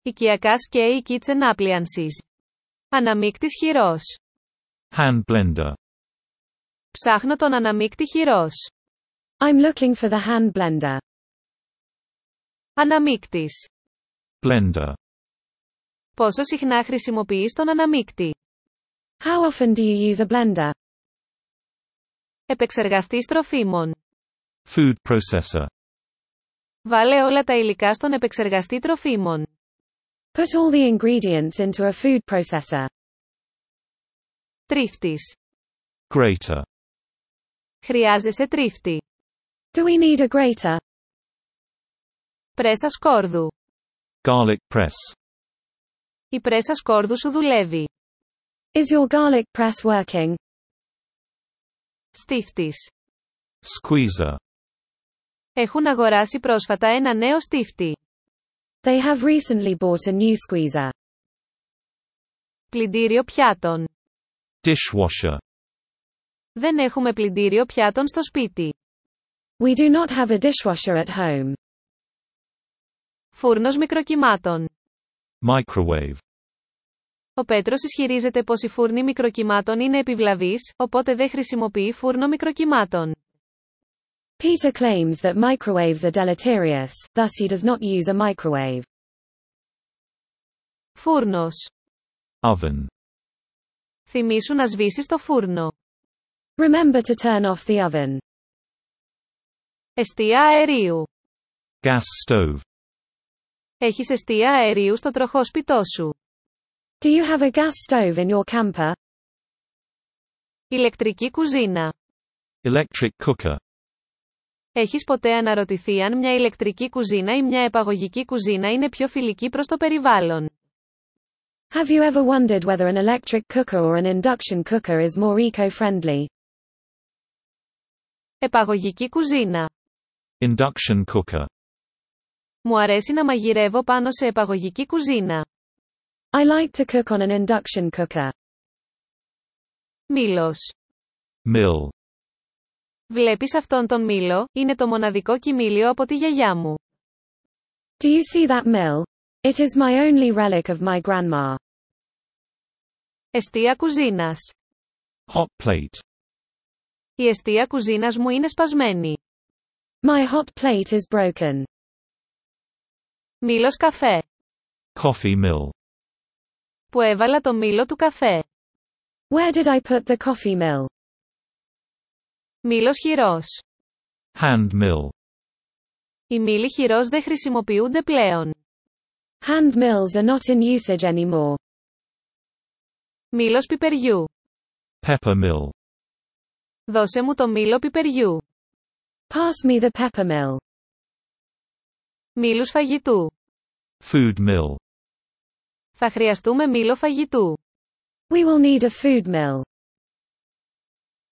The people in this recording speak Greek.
Οικιακά σκέη kitchen appliances. Αναμίκτης χειρός. Hand blender. Ψάχνω τον αναμίκτη χειρός. I'm looking for the hand blender. Αναμίκτης. Blender. Πόσο συχνά χρησιμοποιείς τον αναμίκτη? How often do you use a blender? Επεξεργαστής τροφίμων. Food processor. Βάλε όλα τα υλικά στον επεξεργαστή τροφίμων. Put all the ingredients into a food processor. Τρίφτης. Grater. Χρειάζεσαι τρίφτη. Do we need a grater? Πρέσα σκόρδου. Garlic press. Η πρέσα σκόρδου σου δουλεύει. Is your garlic press working? Στίφτης. Squeezer. Έχουν αγοράσει πρόσφατα ένα νέο στίφτη. They have recently bought a new squeezer. Πλυντήριο πιάτων. Dishwasher. Δεν έχουμε πλυντήριο πιάτων στο σπίτι. We do not have a dishwasher at home. Φούρνος μικροκυμάτων. Microwave. Ο Πέτρος ισχυρίζεται πως οι φούρνοι μικροκυμάτων είναι επιβλαβείς, οπότε δεν χρησιμοποιεί φούρνο μικροκυμάτων. Peter claims that microwaves are deleterious, thus he does not use a microwave. Φούρνος. Oven. Θυμήσου να σβήσεις το φούρνο. Remember to turn off the oven. Εστία αερίου. Gas stove. Έχεις εστία αερίου στο τροχόσπιτό σου. Do you have a gas stove in your camper? Ηλεκτρική κουζίνα. Electric cooker. Έχεις ποτέ αναρωτηθεί αν μια ηλεκτρική κουζίνα ή μια επαγωγική κουζίνα είναι πιο φιλική προς το περιβάλλον? Have you ever wondered whether an electric cooker or an induction cooker is more eco-friendly? Επαγωγική κουζίνα. Induction cooker. Μου αρέσει να μαγειρεύω πάνω σε επαγωγική κουζίνα. I like to cook on an induction cooker. Μήλος. Mill. Βλέπεις αυτόν τον μήλο? Είναι το μοναδικό κοιμήλιο από τη γιαγιά μου. Do you see that mill? It is my only relic of my grandma. Εστία κουζίνας. Hot plate. Η εστία κουζίνας μου είναι σπασμένη. My hot plate is broken. Μήλος καφέ. Coffee mill. Που έβαλα το μήλο του καφέ. Where did I put the coffee mill? Μήλος χειρός. Hand mill. Οι μήλοι χειρός δεν χρησιμοποιούνται πλέον. Hand mills are not in usage anymore. Μήλος πιπεριού. Pepper mill. Δώσε μου το μήλο πιπεριού. Pass me the pepper mill. Μήλους φαγητού. Food mill. Θα χρειαστούμε μήλο φαγητού. We will need a food mill.